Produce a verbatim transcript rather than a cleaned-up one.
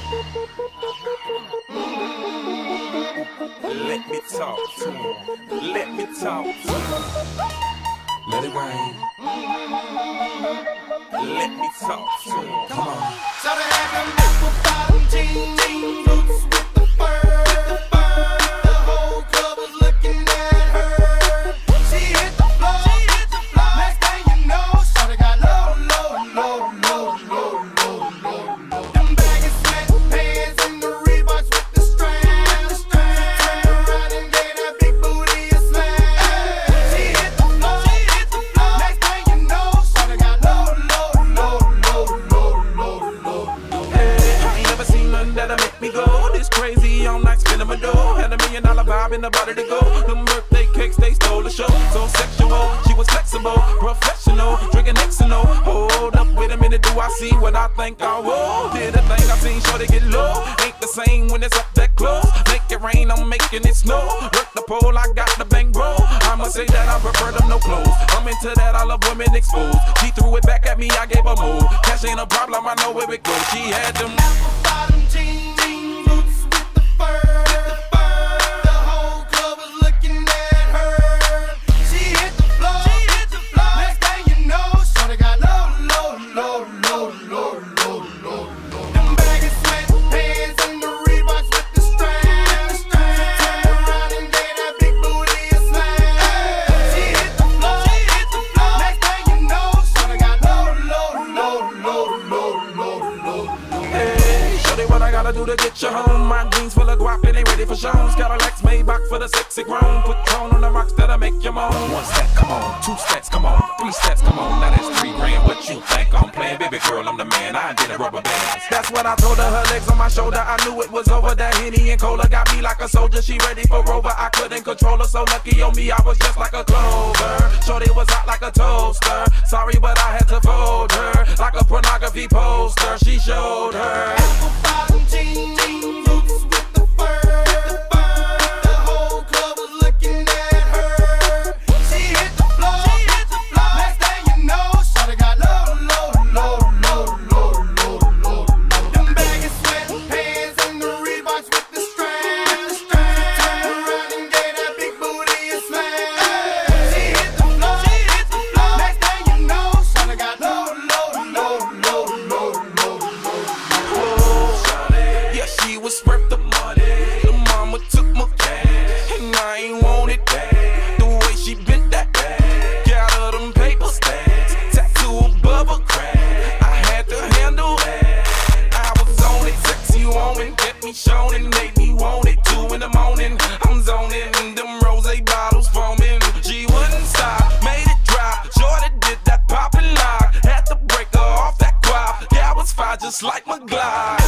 Let me talk to him. Let me talk to him. Let it rain. Let me talk to him. Come on. So they had them apple bottom jeans, jean boots with the fur, with the fur. The whole club was looking at her. She hit the floor, she hit the floor. Next thing you know, shawty got low, low, low, low, low, low, low, low. Them baggy sweatpants and the Reeboks with the strand, the strand. Turn around and gave that big booty a slam. She hit the floor, she hit the floor. Next thing you know, shawty got low, low, low, low, low, low, low, low. Hey, I ain't never seen nothing that'll make me go this crazy all night spinning my dough. Had a million dollar vibe in the body to go. Them birthday cakes, they stole the show. So sexual, she was flexible, professional, drinking X and O. Hold up, wait a minute, do I see what I think I will? Did a thing I seen, sure they get low. Ain't the same when it's up that close. Make it rain, I'm making it snow. Work the pole, I got the bang bro. I'ma say that I prefer them no clothes. I'm into that, I love women exposed. She threw it back at me, I gave her move. Cash ain't a problem, I know where it goes. She had them apple bottom jeans, jean boots with the fur, with the fur. The whole club was looking at her. She hit the floor, she hit the floor. Next thing you know, shawty got low, low, low, low, low, low, low, low. Them baggy sweatpants and the Reeboks with the strand, the strand. Turn around and gave that big booty a slam. She hit the floor, she hit the floor. Next thing you know, shawty got low, low, low, low, low, low, low, low. Hey, show me what I gotta do to get you home. My jeans full of guap and they ready for shows. Cadillacs Maybach for the sexy grown. Put tone on the rocks that'll make you moan. One step, come on. Two steps, come on. Three steps, come on. Now that's three grand. What you think I'm playing? Baby girl, I'm the man. I did a rubber bands. That's what I told her. Her legs on my shoulder. I knew it was over. That Henny and Cola got me like a soldier. She ready for Rover. I couldn't control her. So lucky on me, I was just like a clover. Shorty was hot like a toaster. Sorry, but I had to fold her like a pornography poster. She showed her apple bottom jeans, jean boots with the fur, with the fur. The whole club was looking at her. She hit the floor, she hit the floor. Next thing you know, shawty got low, low, low, low, low, low, low, low. Them baggy sweatpants and the Reeboks with the strand, the strand. Turn around and gave that big booty a slam. She hit the floor, she hit the floor. Next thing you know, shawty got low, low, low, low, low, low, low. yeah, she was worth the money. The mama took my cash, and I ain't want it back. The way she bent that back, got her them paper stacks, tattoo above her crack. I had to handle that. I was on it, sexy woman, kept me shown and made me want it. Two in the morning, I'm zoning, them rose bottles foaming. She wouldn't stop, made it drop. Jordan did that pop and lock, had to break her off that guap. Yeah, I was fine just like my Glock.